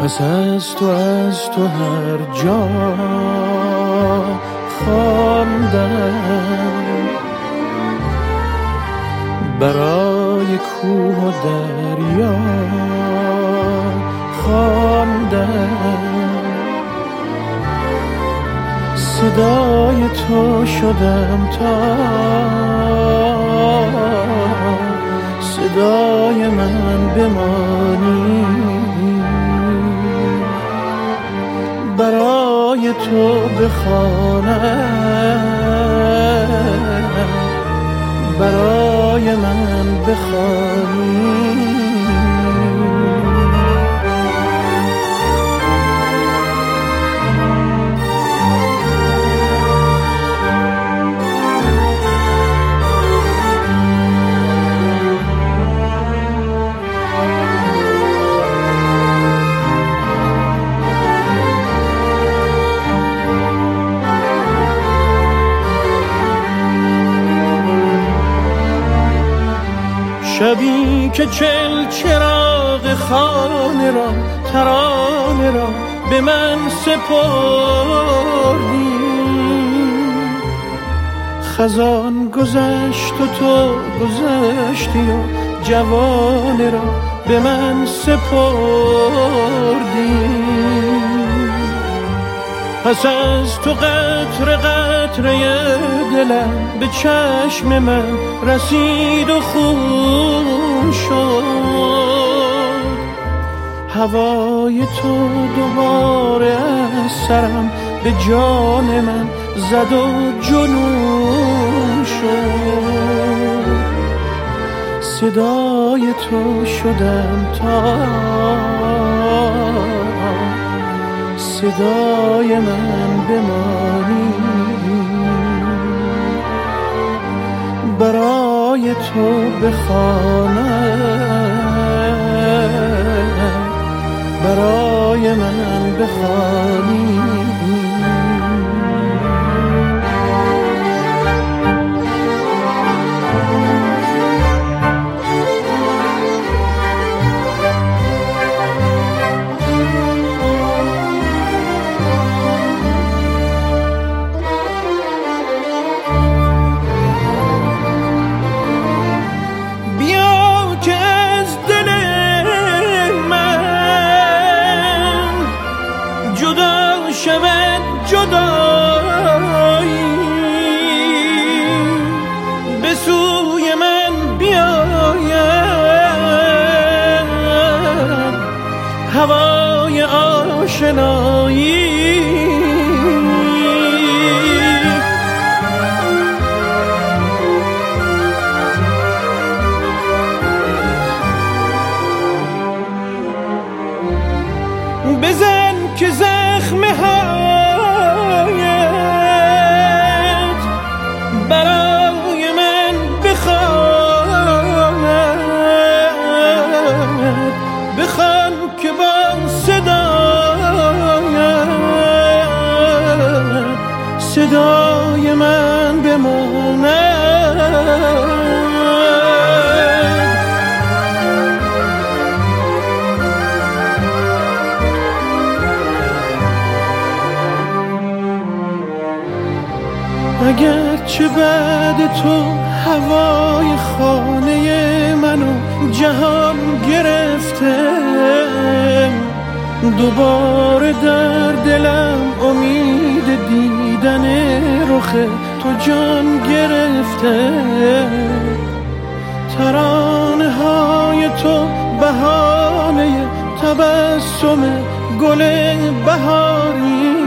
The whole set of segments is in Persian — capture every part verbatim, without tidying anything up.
پس از تو از تو هر جا خواندم، برای کوه و دریا خواندم، صدای تو شدم تا صدای من بمانی، برای تو بخوانم، برای من بخوانی. شبی که چل چراغ خانه را ترانه را به من سپردی، خزان گذشت و تو گذشتی و جوانه را به من سپردی. پس از تو قطره قطره دلم به چشم من رسید و خون شد، هوای تو دوباره از سرم به جان من زد و جنون شد. صدای تو شدم تا صدای من بمانی، برای تو بخوانم، برای من بخوانی. شود جدایی به سوی من بیاید هوای آشنایی، بزن که زخم هایت برای من بخواند، بخوان که با صدایت صدای من بماند. اگرچه بعد تو هوای خانه منو جهان گرفته، دوباره در دلم امید دیدن رخ تو جان گرفته. ترانه های تو بهانه تبسم گل بهاری،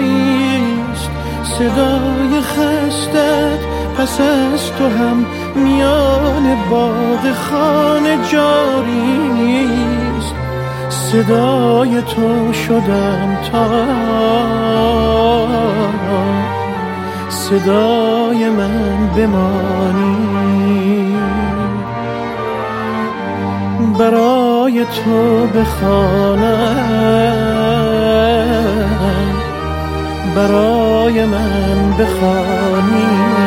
صدای خستت پس از تو هم میان باغ خانه جاری است. صدای تو شدم تا صدای من بمانی، برای تو بخوانم، برای من بخوانی.